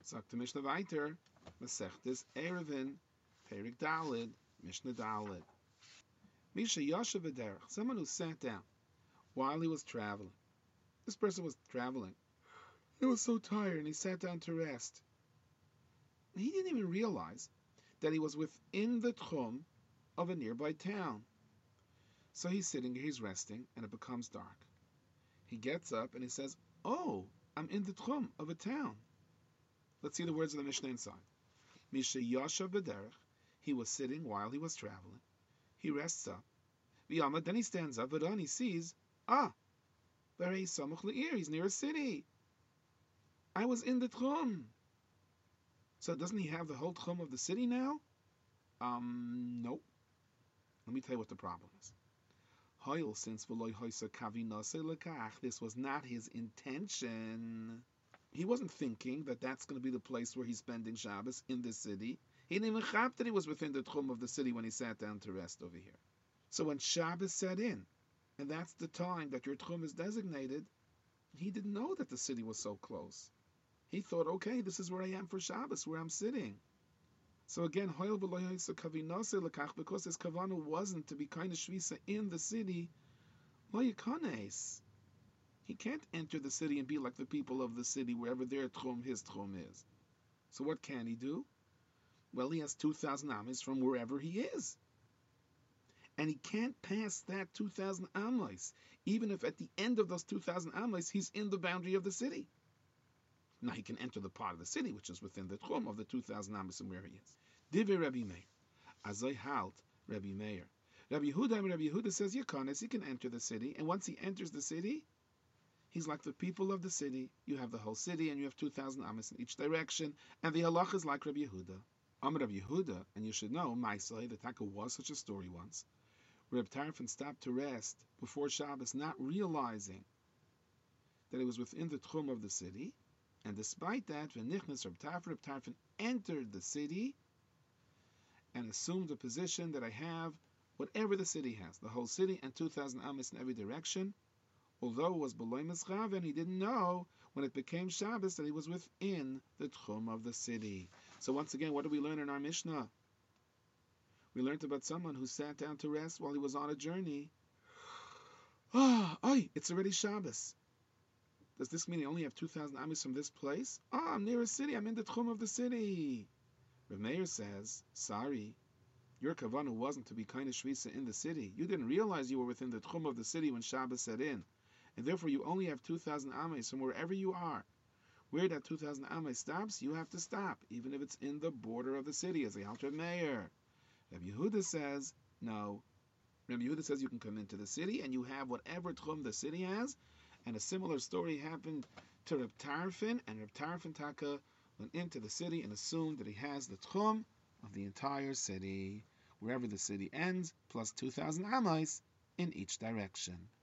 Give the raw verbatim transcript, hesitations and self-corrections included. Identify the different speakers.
Speaker 1: Sagt the Mishnah weiter, Masechtes Erevin, Perik Dalid, Mishnah Dalid. Misha Yashav B'derech, someone who sat down while he was traveling. This person was traveling. He was so tired and he sat down to rest. He didn't even realize that he was within the tchum of a nearby town. So he's sitting here, he's resting, and it becomes dark. He gets up and he says, oh, I'm in the tchum of a town. Let's see the words of the Mishnah inside. Misha Yashav B'derech, he was sitting while he was traveling. He rests up. V'yamad, then he stands up, and he sees, ah, Berei Samuch Le'ir, he's near a city. I was in the tchum. So doesn't he have the whole tchum of the city now? Um, nope. Let me tell you what the problem is. Hoil, since v'loy hoisa kavi nase lekach, this was not his intention. He wasn't thinking that that's going to be the place where he's spending Shabbos, in this city. He didn't even chap that he was within the tchum of the city when he sat down to rest over here. So when Shabbos set in, and that's the time that your tchum is designated, he didn't know that the city was so close. He thought, okay, this is where I am for Shabbos, where I'm sitting. So again, because his kavana wasn't to be kind of shvisa in the city, he can't enter the city and be like the people of the city, wherever their tchum, his tchum is. So what can he do? Well, he has two thousand amis from wherever he is. And he can't pass that two thousand amis, even if at the end of those two thousand amis, he's in the boundary of the city. Now he can enter the part of the city which is within the tchum of the two thousand amis and where he is. Divrei Rabbi Meir. Azay halt Rabbi Meir. Rabbi Yehuda, Rabbi Yehuda says, Yekanes, he can enter the city, and once he enters the city, he's like the people of the city. You have the whole city, and you have two thousand amis in each direction, and the halach is like Rabbi Yehuda. Amar Rabbi Yehuda, and you should know, Maisai, the Taka was such a story once. Reb Tarfon stopped to rest before Shabbos, not realizing that he was within the tchum of the city, and despite that, V'nichnas Reb Tarfon, Reb Tarfon entered the city and assumed the position that I have whatever the city has, the whole city and two thousand amis in every direction, although it was B'loi Meschav, and he didn't know when it became Shabbos that he was within the tchum of the city. So once again, what do we learn in our Mishnah? We learned about someone who sat down to rest while he was on a journey. Ah, oh, oi, it's already Shabbos. Does this mean I only have two thousand amis from this place? Ah, oh, I'm near a city. I'm in the tchum of the city. Reb Meir says, sorry, your kavanah wasn't to be kind of shvisa in the city. You didn't realize you were within the tchum of the city when Shabbos set in. And therefore you only have two thousand amis from wherever you are. Where that two thousand amis stops, you have to stop, even if it's in the border of the city, as the Alter Meir. Rabbi Yehuda says, no. Rabbi Yehuda says you can come into the city and you have whatever tchum the city has. And a similar story happened to Reb Tarfon, and Reb Tarfon Taka went into the city and assumed that he has the tchum of the entire city, wherever the city ends, plus two thousand amis in each direction.